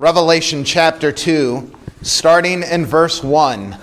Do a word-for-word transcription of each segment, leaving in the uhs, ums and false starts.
Revelation chapter two, starting in verse one.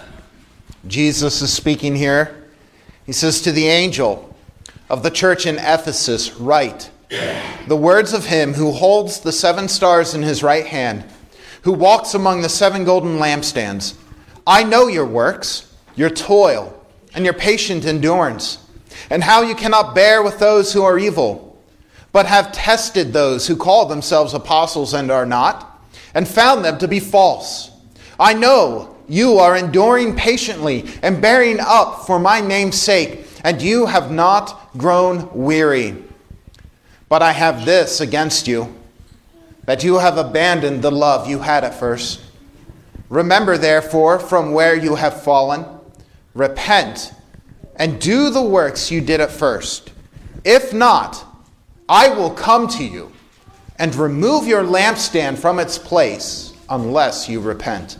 Jesus is speaking here. He says, "To the angel of the church in Ephesus, write, the words of him who holds the seven stars in his right hand, who walks among the seven golden lampstands. I know your works, your toil, and your patient endurance, and how you cannot bear with those who are evil, but have tested those who call themselves apostles and are not, and found them to be false. I know you are enduring patiently and bearing up for my name's sake, and you have not grown weary. But I have this against you, that you have abandoned the love you had at first. Remember, therefore, from where you have fallen, repent, and do the works you did at first. If not, I will come to you and remove your lampstand from its place, unless you repent.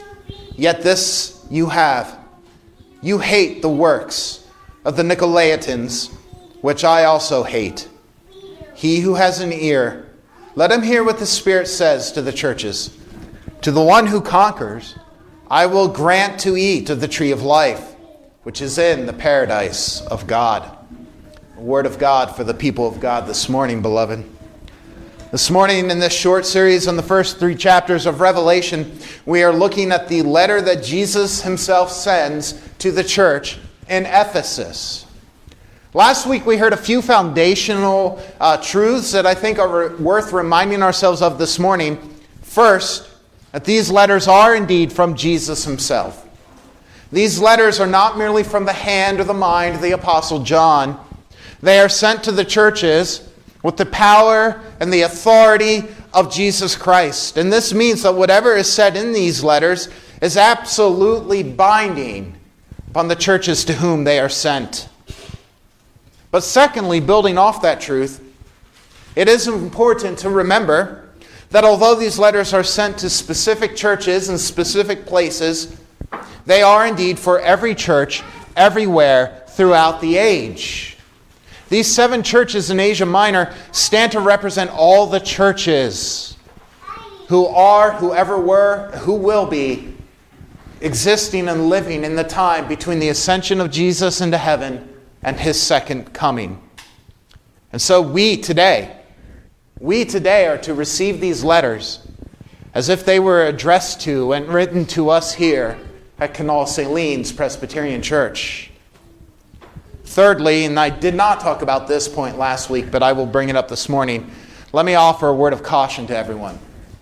Yet this you have. You hate the works of the Nicolaitans, which I also hate. He who has an ear, let him hear what the Spirit says to the churches. To the one who conquers, I will grant to eat of the tree of life, which is in the paradise of God." A word of God for the people of God this morning, beloved. This morning in this short series on the first three chapters of Revelation, we are looking at the letter that Jesus himself sends to the church in Ephesus. Last week we heard a few foundational uh, truths that I think are re- worth reminding ourselves of this morning. First, that these letters are indeed from Jesus himself. These letters are not merely from the hand or the mind of the Apostle John. They are sent to the churches with the power and the authority of Jesus Christ. And this means that whatever is said in these letters is absolutely binding upon the churches to whom they are sent. But secondly, building off that truth, it is important to remember that although these letters are sent to specific churches and specific places, they are indeed for every church everywhere throughout the age. These seven churches in Asia Minor stand to represent all the churches who are, who ever were, who will be, existing and living in the time between the ascension of Jesus into heaven and his second coming. And so we today, we today are to receive these letters as if they were addressed to and written to us here at Canal Salines Presbyterian Church. Thirdly, and I did not talk about this point last week, but I will bring it up this morning, let me offer a word of caution to everyone.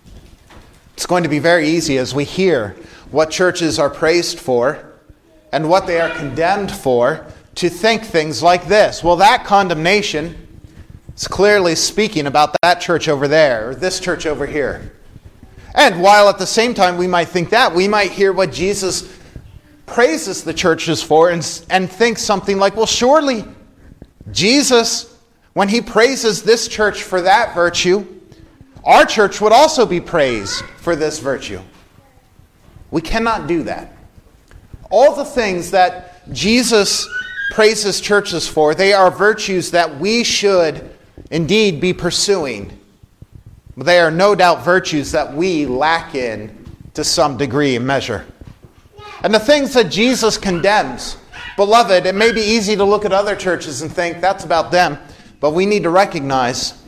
It's going to be very easy as we hear what churches are praised for and what they are condemned for to think things like this. Well, that condemnation is clearly speaking about that church over there or this church over here. And while at the same time we might think that, we might hear what Jesus praises the churches for and, and think something like, well, surely Jesus, when he praises this church for that virtue, our church would also be praised for this virtue. We cannot do that. All the things that Jesus praises churches for, they are virtues that we should indeed be pursuing. But they are no doubt virtues that we lack in to some degree and measure. And the things that Jesus condemns, beloved, it may be easy to look at other churches and think that's about them, but we need to recognize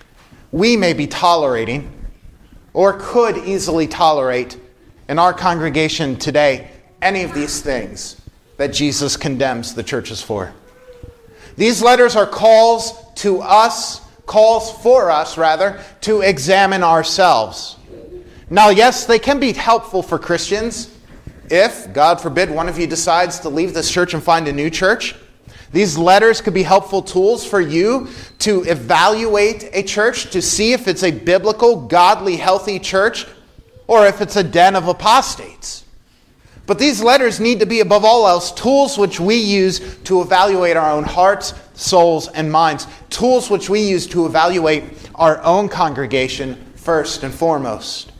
we may be tolerating or could easily tolerate in our congregation today any of these things that Jesus condemns the churches for. These letters are calls to us, calls for us, rather, to examine ourselves. Now, yes, they can be helpful for Christians. If, God forbid, one of you decides to leave this church and find a new church, these letters could be helpful tools for you to evaluate a church, to see if it's a biblical, godly, healthy church, or if it's a den of apostates. But these letters need to be, above all else, tools which we use to evaluate our own hearts, souls, and minds. Tools which we use to evaluate our own congregation first and foremost.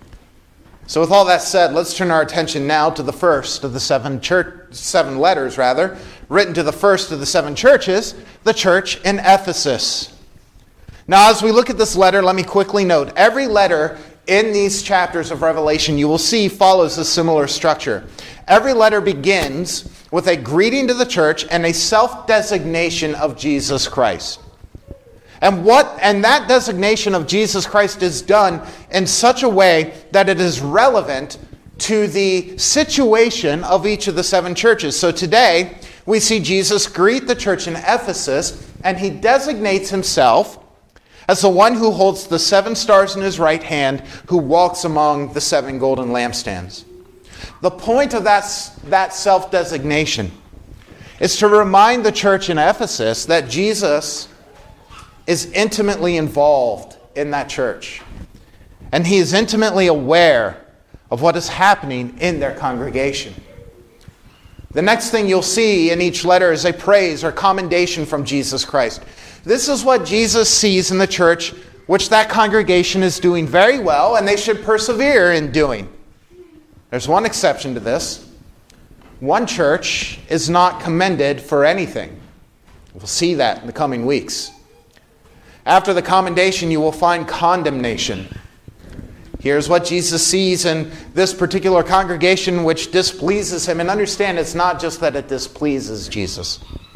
So with all that said, let's turn our attention now to the first of the seven church, seven letters, rather, written to the first of the seven churches, the church in Ephesus. Now, as we look at this letter, let me quickly note, every letter in these chapters of Revelation, you will see follows a similar structure. Every letter begins with a greeting to the church and a self-designation of Jesus Christ. And what and that designation of Jesus Christ is done in such a way that it is relevant to the situation of each of the seven churches. So today, we see Jesus greet the church in Ephesus, and he designates himself as the one who holds the seven stars in his right hand, who walks among the seven golden lampstands. The point of that, that self-designation is to remind the church in Ephesus that Jesus is intimately involved in that church. And he is intimately aware of what is happening in their congregation. The next thing you'll see in each letter is a praise or commendation from Jesus Christ. This is what Jesus sees in the church, which that congregation is doing very well, and they should persevere in doing. There's one exception to this. One church is not commended for anything. We'll see that in the coming weeks. After the commendation, you will find condemnation. Here's what Jesus sees in this particular congregation which displeases him. And understand, it's not just that it displeases Jesus.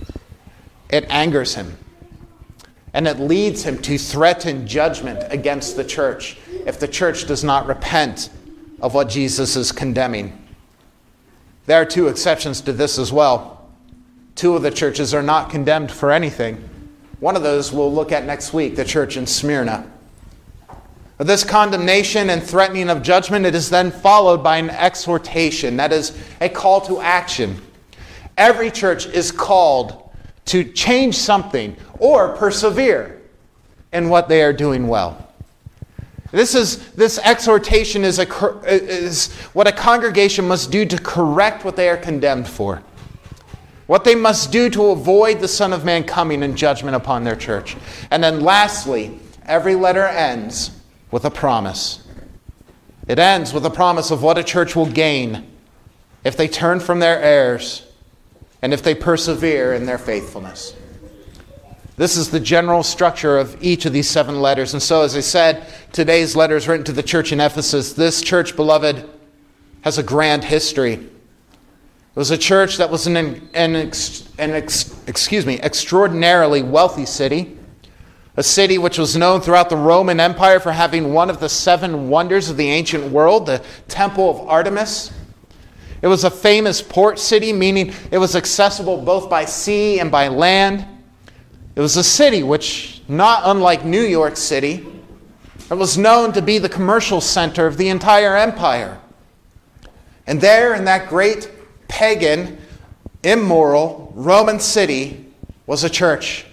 It angers him. And it leads him to threaten judgment against the church if the church does not repent of what Jesus is condemning. There are two exceptions to this as well. Two of the churches are not condemned for anything. One of those we'll look at next week, the church in Smyrna. This condemnation and threatening of judgment, it is then followed by an exhortation. That is a call to action. Every church is called to change something or persevere in what they are doing well. This is this exhortation is, a, is what a congregation must do to correct what they are condemned for. What they must do to avoid the Son of Man coming in judgment upon their church. And then lastly, every letter ends with a promise. It ends with a promise of what a church will gain if they turn from their errors and if they persevere in their faithfulness. This is the general structure of each of these seven letters. And so, as I said, today's letter is written to the church in Ephesus. This church, beloved, has a grand history. It was a church that was an, an, an ex, excuse me, extraordinarily wealthy city. A city which was known throughout the Roman Empire for having one of the seven wonders of the ancient world, the Temple of Artemis. It was a famous port city, meaning it was accessible both by sea and by land. It was a city which, not unlike New York City, it was known to be the commercial center of the entire empire. And there in that great pagan, immoral Roman city was a church.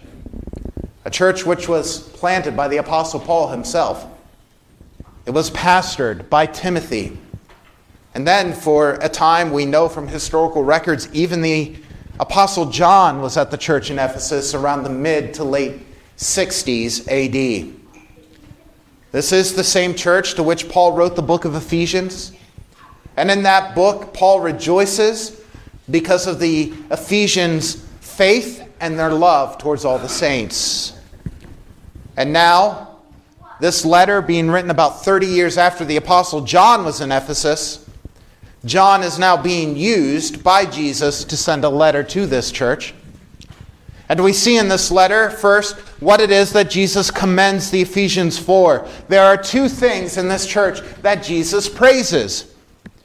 A church which was planted by the Apostle Paul himself. It was pastored by Timothy. And then for a time, we know from historical records, even the Apostle John was at the church in Ephesus around the mid to late sixties A D. This is the same church to which Paul wrote the book of Ephesians. And in that book, Paul rejoices because of the Ephesians' faith and their love towards all the saints. And now, this letter being written about thirty years after the Apostle John was in Ephesus, John is now being used by Jesus to send a letter to this church. And we see in this letter, first, what it is that Jesus commends the Ephesians for. There are two things in this church that Jesus praises.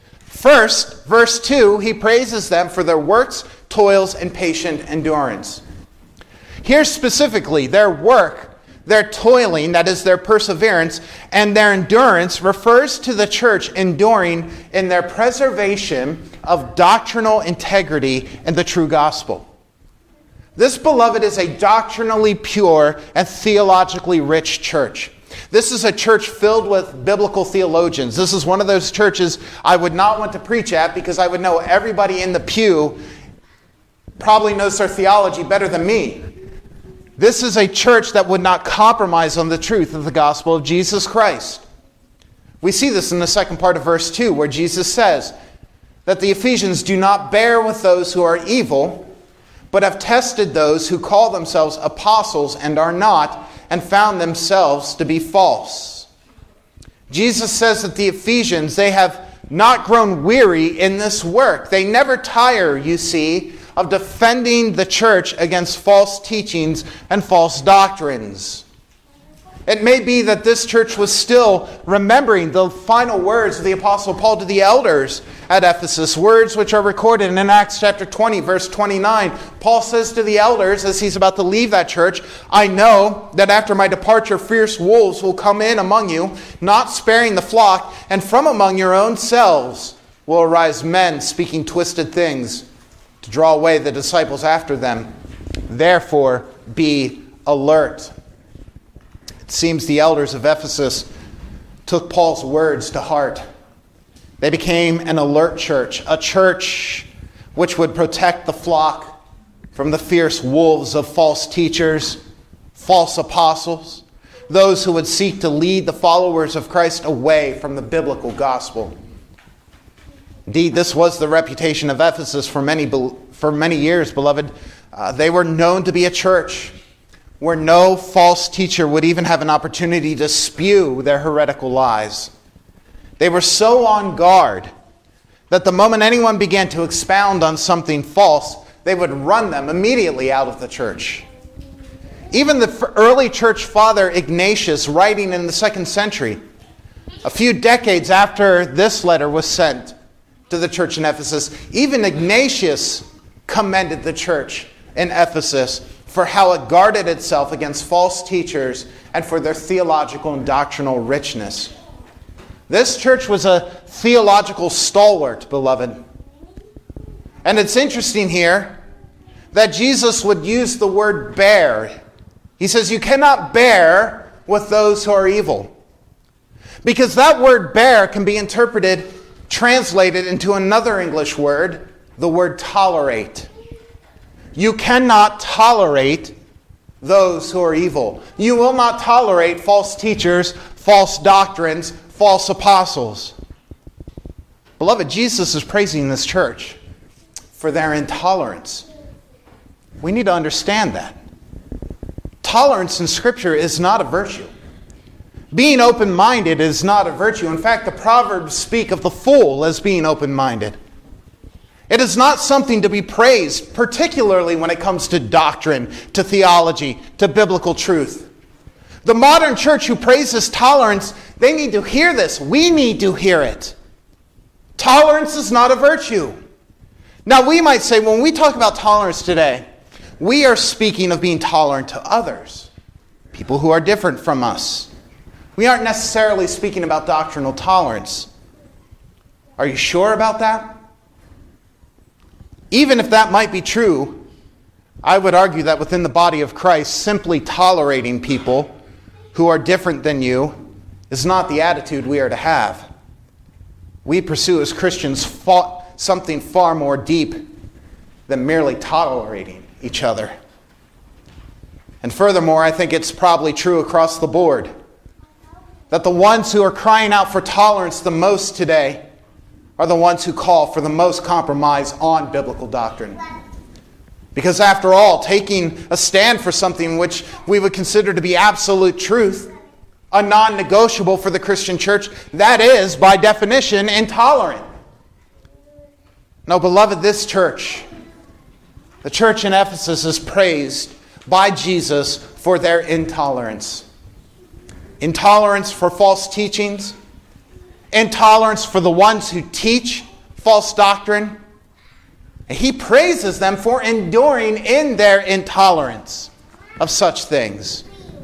First, verse two, he praises them for their works, toils, and patient endurance. Here specifically, their work, their toiling, that is their perseverance, and their endurance refers to the church enduring in their preservation of doctrinal integrity in the true gospel. This, beloved, is a doctrinally pure and theologically rich church. This is a church filled with biblical theologians. This is one of those churches I would not want to preach at because I would know everybody in the pew probably knows their theology better than me. This is a church that would not compromise on the truth of the gospel of Jesus Christ. We see this in the second part of verse two, where Jesus says that the Ephesians do not bear with those who are evil, but have tested those who call themselves apostles and are not, and found themselves to be false. Jesus says that the Ephesians, they have not grown weary in this work. They never tire, you see, of defending the church against false teachings and false doctrines. It may be that this church was still remembering the final words of the Apostle Paul to the elders at Ephesus, words which are recorded in Acts chapter twenty, verse twenty-nine. Paul says to the elders as he's about to leave that church, "I know that after my departure fierce wolves will come in among you, not sparing the flock, and from among your own selves will arise men speaking twisted things to draw away the disciples after them. Therefore be alert." It seems the elders of Ephesus took Paul's words to heart. They became an alert church, a church which would protect the flock from the fierce wolves of false teachers, false apostles, those who would seek to lead the followers of Christ away from the biblical gospel. Indeed, this was the reputation of Ephesus for many, for many years, beloved. Uh, they were known to be a church where no false teacher would even have an opportunity to spew their heretical lies. They were so on guard that the moment anyone began to expound on something false, they would run them immediately out of the church. Even the early church father Ignatius, writing in the second century, a few decades after this letter was sent to the church in Ephesus, even Ignatius commended the church in Ephesus for how it guarded itself against false teachers and for their theological and doctrinal richness. This church was a theological stalwart, beloved. And it's interesting here that Jesus would use the word bear. He says, you cannot bear with those who are evil. Because that word bear can be interpreted, translated into another English word, the word tolerate. You cannot tolerate those who are evil. You will not tolerate false teachers, false doctrines, false apostles. Beloved, Jesus is praising this church for their intolerance. We need to understand that. Tolerance in Scripture is not a virtue. Being open-minded is not a virtue. In fact, the Proverbs speak of the fool as being open-minded. It is not something to be praised, particularly when it comes to doctrine, to theology, to biblical truth. The modern church who praises tolerance, they need to hear this. We need to hear it. Tolerance is not a virtue. Now, we might say, when we talk about tolerance today, we are speaking of being tolerant to others, people who are different from us. We aren't necessarily speaking about doctrinal tolerance. Are you sure about that? Even if that might be true, I would argue that within the body of Christ, simply tolerating people who are different than you is not the attitude we are to have. We pursue as Christians far, something far more deep than merely tolerating each other. And furthermore, I think it's probably true across the board that the ones who are crying out for tolerance the most today are the ones who call for the most compromise on biblical doctrine. Because after all, taking a stand for something which we would consider to be absolute truth, a non-negotiable for the Christian church, that is, by definition, intolerant. No, beloved, this church, the church in Ephesus, is praised by Jesus for their intolerance. Intolerance for false teachings, intolerance for the ones who teach false doctrine. And he praises them for enduring in their intolerance of such things.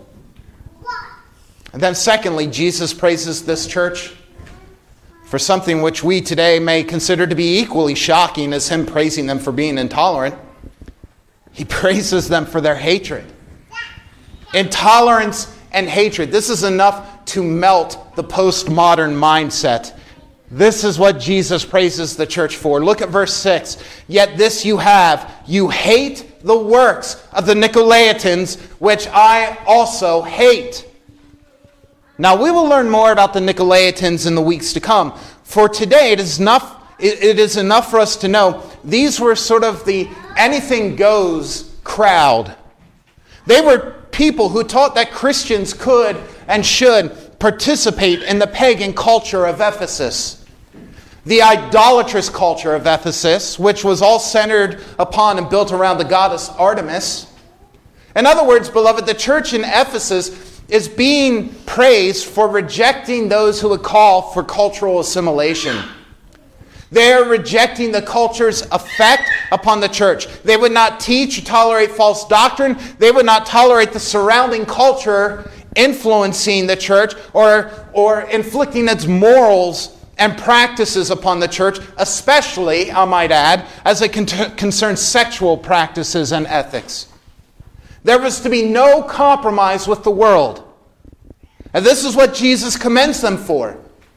And then secondly, Jesus praises this church for something which we today may consider to be equally shocking as him praising them for being intolerant. He praises them for their hatred. Intolerance and hatred. This is enough to melt the postmodern mindset. This is what Jesus praises the church for. Look at verse six. Yet this you have, you hate the works of the Nicolaitans, which I also hate. Now we will learn more about the Nicolaitans in the weeks to come. For today it is enough, it is enough for us to know these were sort of the anything goes crowd. They were people who taught that Christians could and should participate in the pagan culture of Ephesus. The idolatrous culture of Ephesus, which was all centered upon and built around the goddess Artemis. In other words, beloved, the church in Ephesus is being praised for rejecting those who would call for cultural assimilation. They are rejecting the culture's effect upon the church. They would not teach or tolerate false doctrine. They would not tolerate the surrounding culture influencing the church or, or inflicting its morals and practices upon the church, especially, I might add, as it con- concerns sexual practices and ethics. There was to be no compromise with the world. And this is what Jesus commends them for.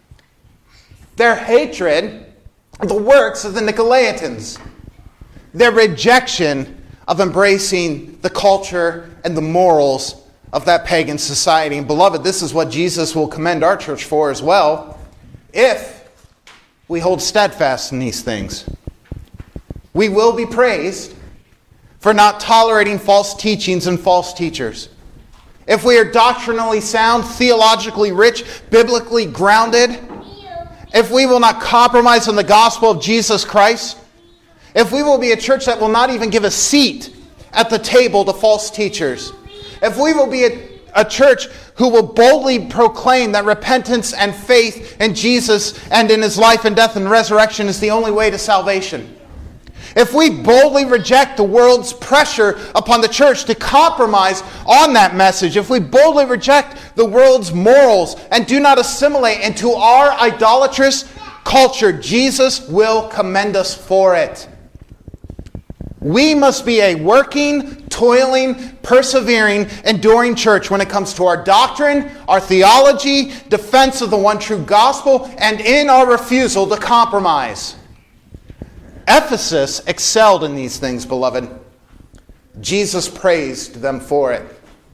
Their hatred of the works of the Nicolaitans. Their rejection of embracing the culture and the morals of that pagan society. And beloved, this is what Jesus will commend our church for as well, if we hold steadfast in these things. We will be praised for not tolerating false teachings and false teachers. If we are doctrinally sound, theologically rich, biblically grounded, if we will not compromise on the gospel of Jesus Christ, if we will be a church that will not even give a seat at the table to false teachers, if we will be a, a church who will boldly proclaim that repentance and faith in Jesus and in his life and death and resurrection is the only way to salvation, if we boldly reject the world's pressure upon the church to compromise on that message, if we boldly reject the world's morals and do not assimilate into our idolatrous culture, Jesus will commend us for it. We must be a working, toiling, persevering, enduring church when it comes to our doctrine, our theology, defense of the one true gospel, and in our refusal to compromise. Ephesus excelled in these things, beloved. Jesus praised them for it.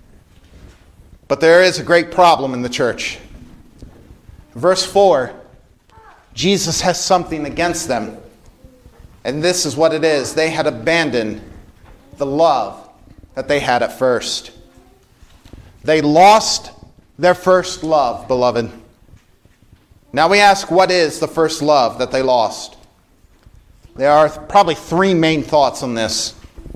But there is a great problem in the church. Verse four, Jesus has something against them. And this is what it is. They had abandoned the love that they had at first. They lost their first love, beloved. Now we ask, what is the first love that they lost? There are probably three main thoughts on this.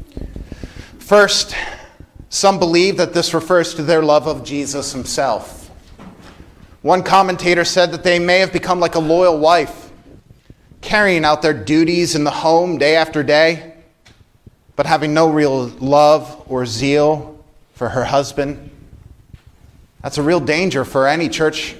First, some believe that this refers to their love of Jesus himself. One commentator said that they may have become like a loyal wife, carrying out their duties in the home day after day, but having no real love or zeal for her husband. That's a real danger for any church.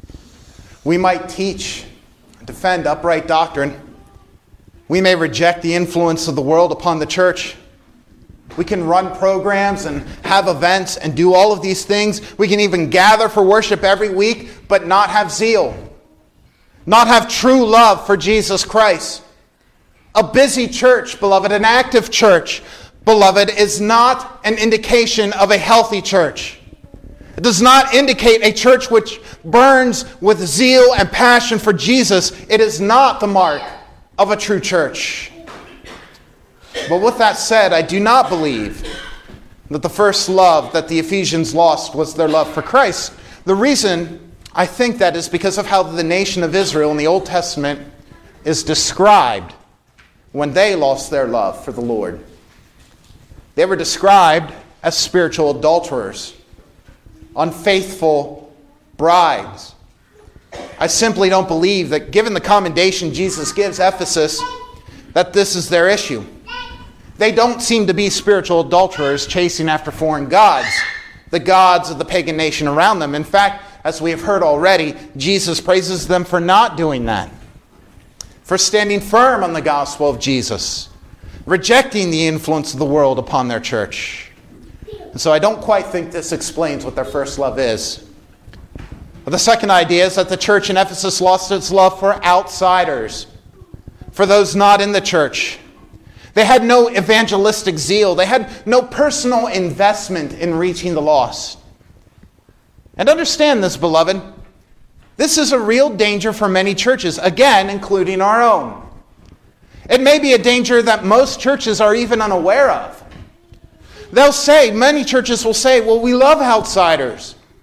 We might teach and defend upright doctrine. We may reject the influence of the world upon the church. We can run programs and have events and do all of these things. We can even gather for worship every week, but not have zeal. Not have true love for Jesus Christ. A busy church, beloved, an active church, beloved, is not an indication of a healthy church. It does not indicate a church which burns with zeal and passion for Jesus. It is not the mark of a true church. But with that said, I do not believe that the first love that the Ephesians lost was their love for Christ. The reason I think that is because of how the nation of Israel in the Old Testament is described when they lost their love for the Lord. They were described as spiritual adulterers, unfaithful brides. I simply don't believe that, given the commendation Jesus gives Ephesus, that this is their issue. They don't seem to be spiritual adulterers chasing after foreign gods, the gods of the pagan nation around them. In fact, as we have heard already, Jesus praises them for not doing that, for standing firm on the gospel of Jesus, rejecting the influence of the world upon their church. And so I don't quite think this explains what their first love is. But the second idea is that the church in Ephesus lost its love for outsiders, for those not in the church. They had no evangelistic zeal. They had no personal investment in reaching the lost. And understand this, beloved. This is a real danger for many churches, again, including our own. It may be a danger that most churches are even unaware of. They'll say, many churches will say, well, we love outsiders.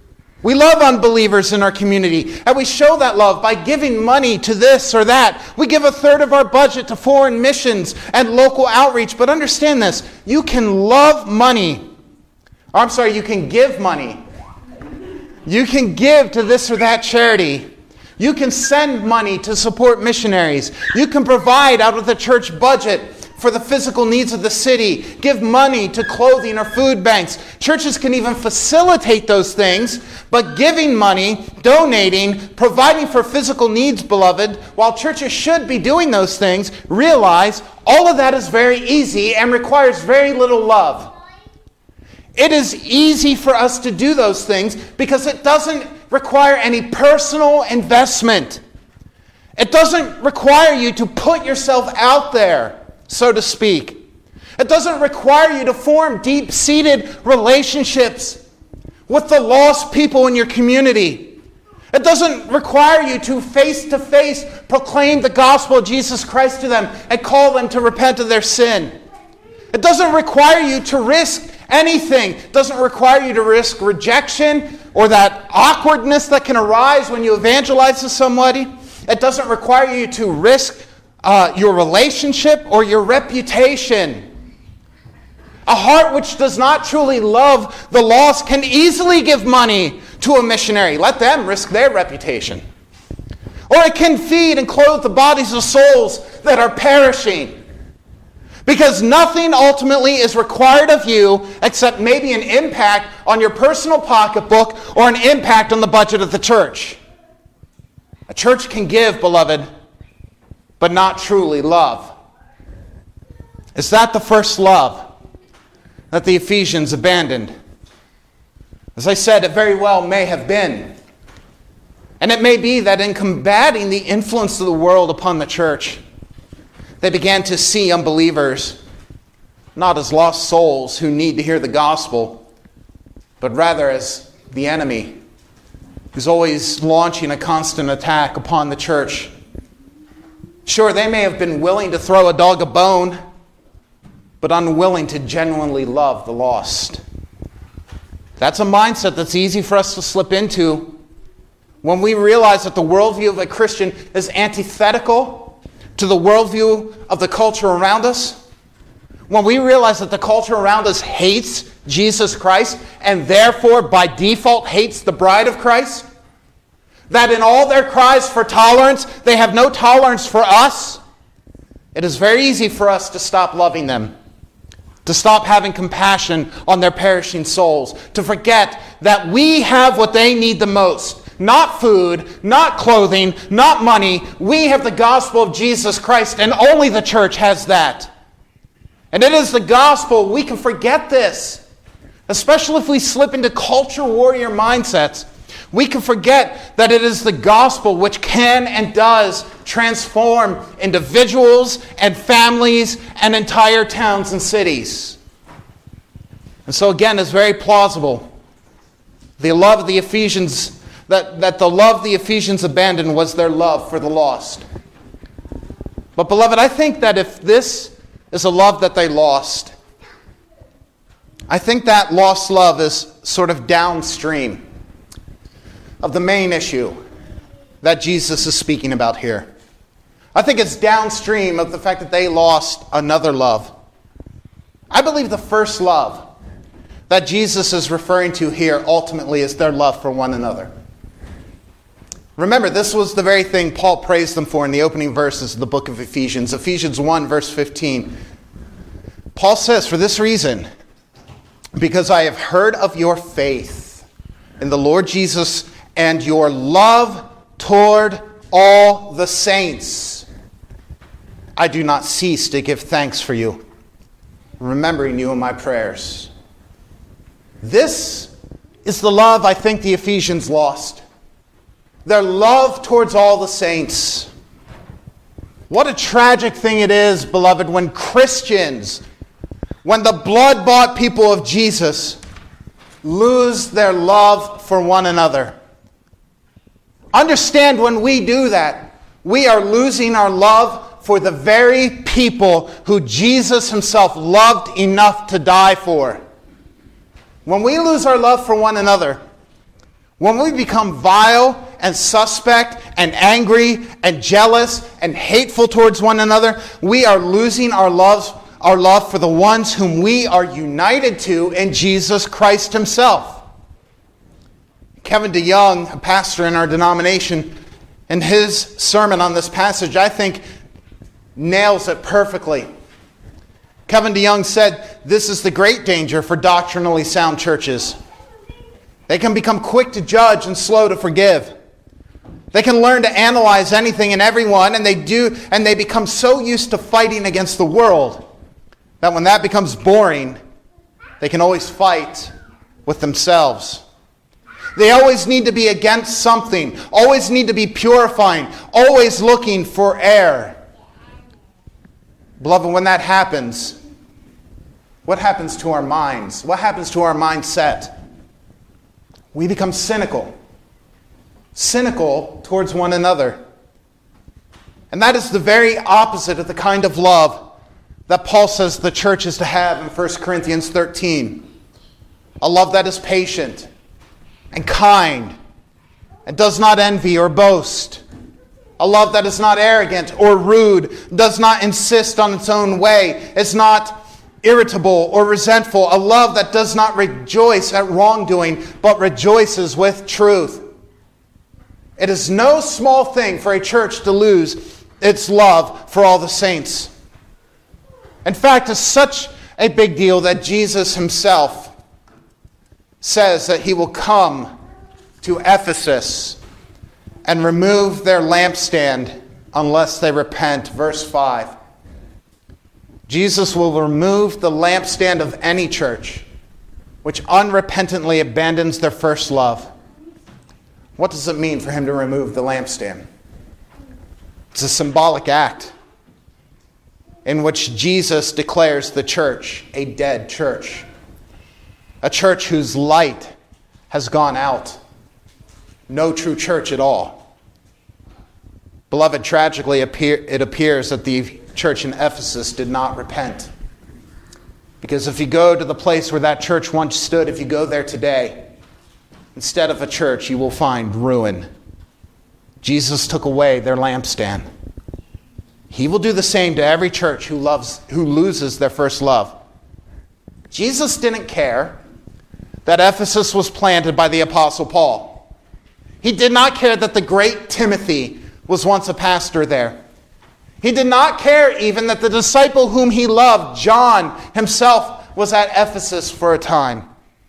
We love unbelievers in our community, and we show that love by giving money to this or that. We give a third of our budget to foreign missions and local outreach. But understand this, you can love money. Or I'm sorry, you can give money. You can give to this or that charity. You can send money to support missionaries. You can provide out of the church budget for the physical needs of the city, give money to clothing or food banks. Churches can even facilitate those things, but giving money, donating, providing for physical needs, beloved, while churches should be doing those things, realize all of that is very easy and requires very little love. It is easy for us to do those things because it doesn't require any personal investment. It doesn't require you to put yourself out there, so to speak. It doesn't require you to form deep-seated relationships with the lost people in your community. It doesn't require you to face-to-face proclaim the gospel of Jesus Christ to them and call them to repent of their sin. It doesn't require you to risk anything. It doesn't require you to risk rejection or that awkwardness that can arise when you evangelize to somebody. It doesn't require you to risk Uh, your relationship or your reputation. A heart which does not truly love the lost can easily give money to a missionary. Let them risk their reputation. Or it can feed and clothe the bodies of souls that are perishing. Because nothing ultimately is required of you except maybe an impact on your personal pocketbook or an impact on the budget of the church. A church can give, beloved, but not truly love. Is that the first love that the Ephesians abandoned? As I said, it very well may have been. And it may be that in combating the influence of the world upon the church, they began to see unbelievers not as lost souls who need to hear the gospel, but rather as the enemy who's always launching a constant attack upon the church. Sure, they may have been willing to throw a dog a bone, but unwilling to genuinely love the lost. That's a mindset that's easy for us to slip into when we realize that the worldview of a Christian is antithetical to the worldview of the culture around us. When we realize that the culture around us hates Jesus Christ and therefore by default hates the bride of Christ. That in all their cries for tolerance, they have no tolerance for us. It is very easy for us to stop loving them, to stop having compassion on their perishing souls, to forget that we have what they need the most. Not food, not clothing, not money. We have the gospel of Jesus Christ, and only the church has that. And it is the gospel. We can forget this, especially if we slip into culture warrior mindsets. We can forget that it is the gospel which can and does transform individuals and families and entire towns and cities. And so again, it's very plausible. The love of the Ephesians, that, that the love the Ephesians abandoned was their love for the lost. But beloved, I think that if this is a love that they lost, I think that lost love is sort of downstream of the main issue that Jesus is speaking about here. I think it's downstream of the fact that they lost another love. I believe the first love that Jesus is referring to here ultimately is their love for one another. Remember, this was the very thing Paul praised them for in the opening verses of the book of Ephesians. Ephesians one, verse fifteen. Paul says, "For this reason, because I have heard of your faith in the Lord Jesus and your love toward all the saints, I do not cease to give thanks for you, remembering you in my prayers." This is the love I think the Ephesians lost. Their love towards all the saints. What a tragic thing it is, beloved, when Christians, when the blood-bought people of Jesus lose their love for one another. Understand, when we do that, we are losing our love for the very people who Jesus himself loved enough to die for. When we lose our love for one another, When we become vile and suspect and angry and jealous and hateful towards one another, we are losing our love, our love for the ones whom we are united to in Jesus Christ himself. Kevin DeYoung, a pastor in our denomination, in his sermon on this passage, I think, nails it perfectly. Kevin DeYoung said, "This is the great danger for doctrinally sound churches. They can become quick to judge and slow to forgive. They can learn to analyze anything and everyone, and they do, and they become so used to fighting against the world that when that becomes boring, they can always fight with themselves. They always need to be against something, always need to be purifying, always looking for air." Beloved, when that happens, what happens to our minds? What happens to our mindset? We become cynical. Cynical towards one another. And that is the very opposite of the kind of love that Paul says the church is to have in First Corinthians thirteen. A love that is patient and kind and does not envy or boast. A love that is not arrogant or rude, does not insist on its own way, is not irritable or resentful. A love that does not rejoice at wrongdoing, but rejoices with truth. It is no small thing for a church to lose its love for all the saints. In fact, it's such a big deal that Jesus himself says that he will come to Ephesus and remove their lampstand unless they repent. Verse five. Jesus will remove the lampstand of any church which unrepentantly abandons their first love. What does it mean for him to remove the lampstand? It's a symbolic act in which Jesus declares the church a dead church. A church whose light has gone out. No true church at all. Beloved, tragically, it appears that the church in Ephesus did not repent. Because if you go to the place where that church once stood, if you go there today, instead of a church, you will find ruin. Jesus took away their lampstand. He will do the same to every church who loves, who loses their first love. Jesus didn't care that Ephesus was planted by the Apostle Paul. He did not care that the great Timothy was once a pastor there. He did not care even that the disciple whom he loved, John himself, was at Ephesus for a time.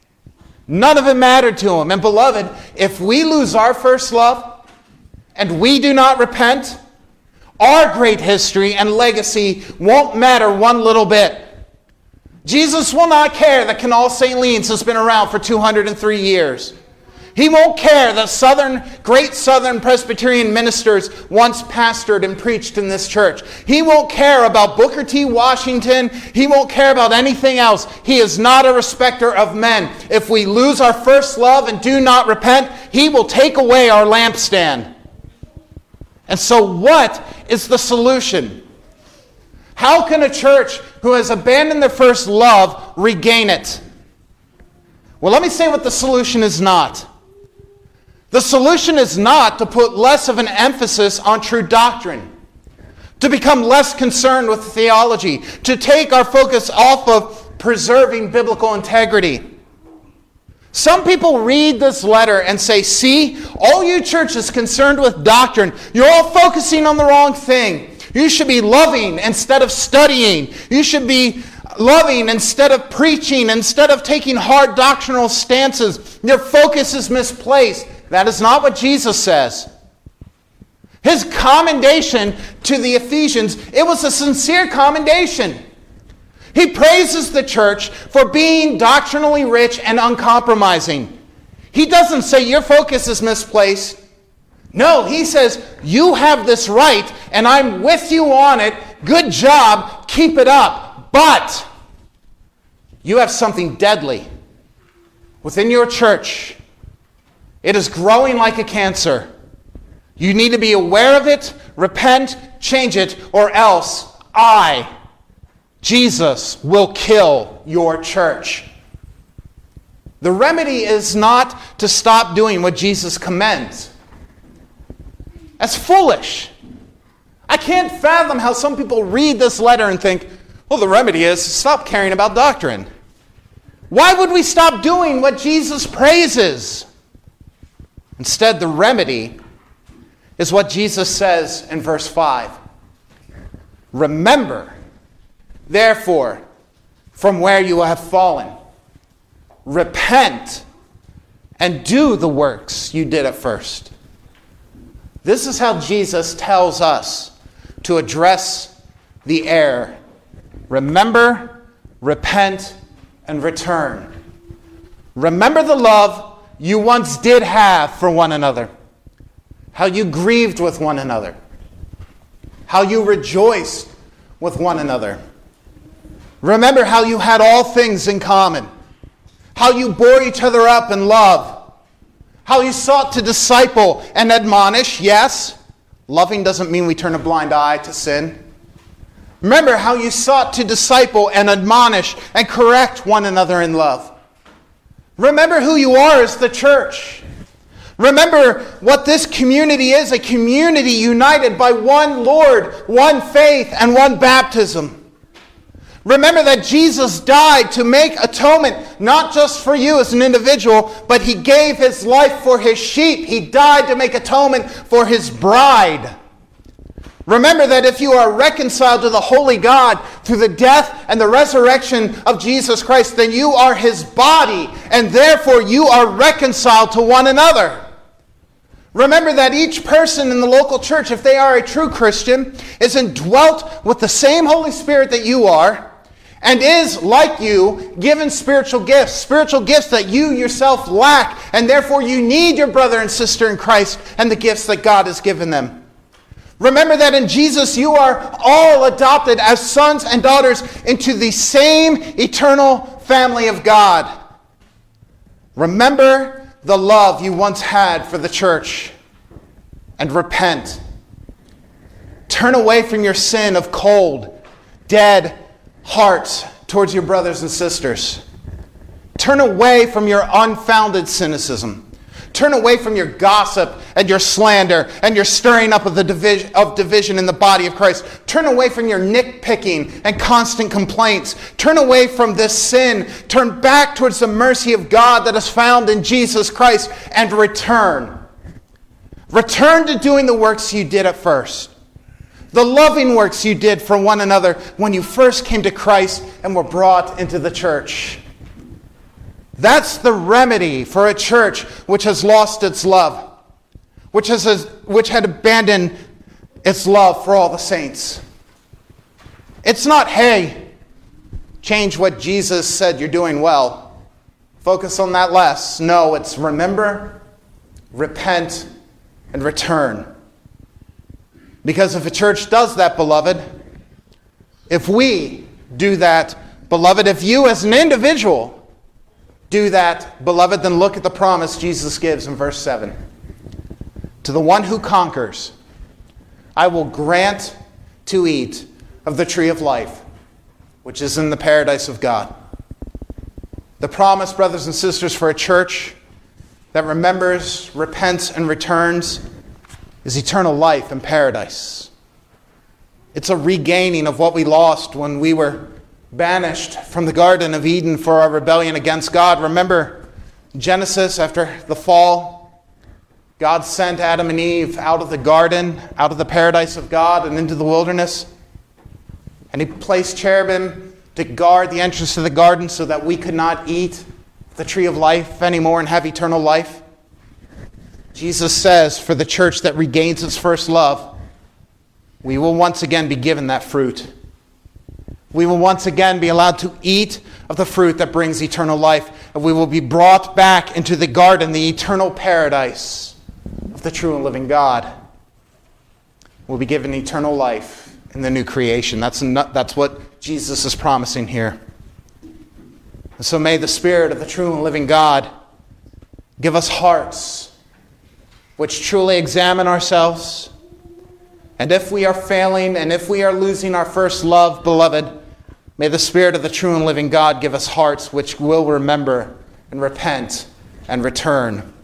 None of it mattered to him. And beloved, if we lose our first love and we do not repent, our great history and legacy won't matter one little bit. Jesus will not care that Canal Saint Leans has been around for two hundred three years. He won't care that Southern, great Southern Presbyterian ministers once pastored and preached in this church. He won't care about Booker T. Washington. He won't care about anything else. He is not a respecter of men. If we lose our first love and do not repent, he will take away our lampstand. And so what is the solution? How can a church who has abandoned their first love regain it? Well, let me say what the solution is not. The solution is not to put less of an emphasis on true doctrine, to become less concerned with theology, to take our focus off of preserving biblical integrity. Some people read this letter and say, see, all you churches concerned with doctrine, you're all focusing on the wrong thing. You should be loving instead of studying. You should be loving instead of preaching, instead of taking hard doctrinal stances. Your focus is misplaced. That is not what Jesus says. His commendation to the Ephesians, it was a sincere commendation. He praises the church for being doctrinally rich and uncompromising. He doesn't say your focus is misplaced. No, he says, you have this right and I'm with you on it. Good job, keep it up. But you have something deadly within your church. It is growing like a cancer. You need to be aware of it, repent, change it, or else I, Jesus, will kill your church. The remedy is not to stop doing what Jesus commends. That's foolish. I can't fathom how some people read this letter and think, well, the remedy is stop caring about doctrine. Why would we stop doing what Jesus praises? Instead, the remedy is what Jesus says in verse five. Remember, therefore, from where you have fallen. Repent and do the works you did at first. This is how Jesus tells us to address the error. Remember, repent, and return. Remember the love you once did have for one another. How you grieved with one another. How you rejoiced with one another. Remember how you had all things in common. How you bore each other up in love. How you sought to disciple and admonish. Yes, loving doesn't mean we turn a blind eye to sin. Remember how you sought to disciple and admonish and correct one another in love. Remember who you are as the church. Remember what this community is, a community united by one Lord, one faith, and one baptism. Remember that Jesus died to make atonement, not just for you as an individual, but He gave His life for His sheep. He died to make atonement for His bride. Remember that if you are reconciled to the holy God through the death and the resurrection of Jesus Christ, then you are His body, and therefore you are reconciled to one another. Remember that each person in the local church, if they are a true Christian, is indwelt with the same Holy Spirit that you are, and is, like you, given spiritual gifts, spiritual gifts that you yourself lack, and therefore you need your brother and sister in Christ and the gifts that God has given them. Remember that in Jesus you are all adopted as sons and daughters into the same eternal family of God. Remember the love you once had for the church and repent. Turn away from your sin of cold, dead hearts towards your brothers and sisters. Turn away from your unfounded cynicism. Turn away from your gossip and your slander and your stirring up of the division of division in the body of Christ. Turn away from your nitpicking and constant complaints. Turn away from this sin. Turn back towards the mercy of God that is found in Jesus Christ and return. Return to doing the works you did at first. The loving works you did for one another when you first came to Christ and were brought into the church. That's the remedy for a church which has lost its love, which has which had abandoned its love for all the saints. It's not, hey, change what Jesus said you're doing well. Focus on that less. No, it's remember, repent, and return. Because if a church does that, beloved, if we do that, beloved, if you as an individual do that, beloved, then look at the promise Jesus gives in verse seven. To the one who conquers, I will grant to eat of the tree of life, which is in the paradise of God. The promise, brothers and sisters, for a church that remembers, repents, and returns is eternal life in paradise. It's a regaining of what we lost when we were banished from the Garden of Eden for our rebellion against God. Remember Genesis, after the fall, God sent Adam and Eve out of the garden, out of the paradise of God and into the wilderness. And He placed cherubim to guard the entrance to the garden so that we could not eat the tree of life anymore and have eternal life. Jesus says for the church that regains its first love, we will once again be given that fruit. We will once again be allowed to eat of the fruit that brings eternal life. And we will be brought back into the garden, the eternal paradise of the true and living God. We'll be given eternal life in the new creation. That's, not, that's what Jesus is promising here. And so may the Spirit of the true and living God give us hearts which truly examine ourselves. And if we are failing and if we are losing our first love, beloved, may the Spirit of the true and living God give us hearts which will remember and repent and return.